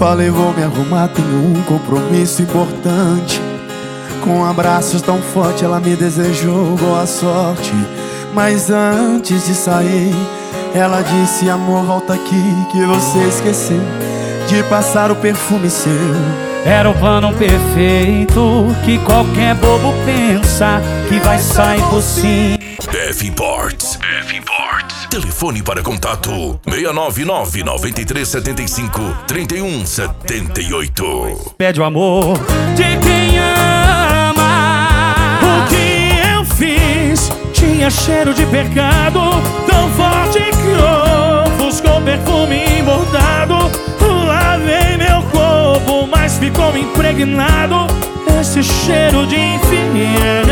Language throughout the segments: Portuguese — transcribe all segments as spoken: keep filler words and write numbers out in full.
Falei, vou me arrumar, tenho um compromisso importante. Com abraços tão fortes ela me desejou boa sorte. Mas antes de sair, ela disse, amor, volta aqui, que você esqueceu de passar o perfume seu. Era o plano perfeito que qualquer bobo pensa que vai sair por cima. F Imports. F Imports. Telefone para contato seis nove nove, nove três sete cinco, três um sete oito. Pede o amor de quem ama. O que eu fiz tinha cheiro de pecado, tão forte que ofuscou perfume bordado. Lavei meu corpo, mas ficou impregnado esse cheiro de infiel.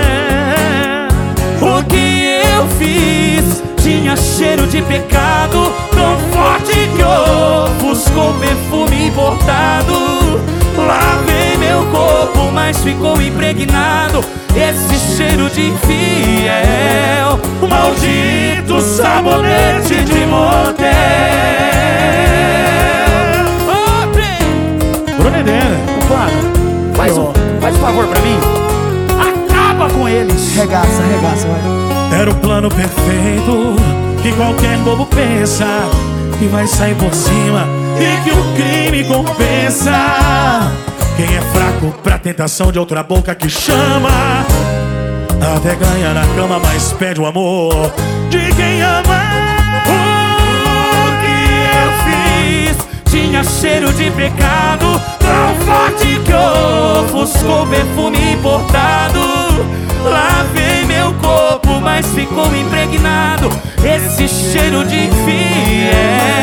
O que eu fiz tinha cheiro de pecado, tão forte que ofuscou perfume importado. Lavei meu corpo, mas ficou impregnado esse cheiro de infiel. Maldito sabonete de motel. Bruno Edena, Faz um, faz um favor pra mim. Acaba com eles. Regaça, regaça, vai. era o plano perfeito que qualquer bobo pensa que vai sair por cima e que o crime compensa. Quem é fraco pra tentação de outra boca que chama, até ganha na cama, mas pede o amor de quem ama. O que eu fiz tinha cheiro de pecado, tão forte que ofuscou perfume importado. Lavei meu corpo, mas ficou impregnado esse cheiro de infiel.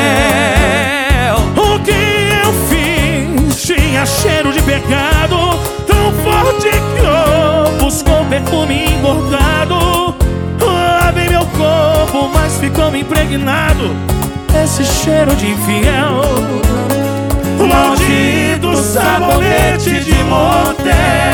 O que eu fiz tinha cheiro de pecado, tão forte que ofuscou perfume engordado. Lavei meu corpo, mas ficou impregnado esse cheiro de infiel. Maldito sabonete de motel.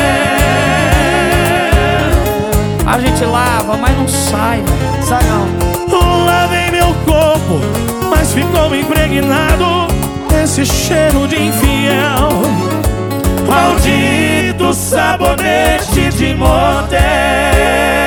A gente lava, mas não sai, sai não. Lavei meu corpo, mas ficou impregnado esse cheiro de infiel. Maldito sabonete de motel.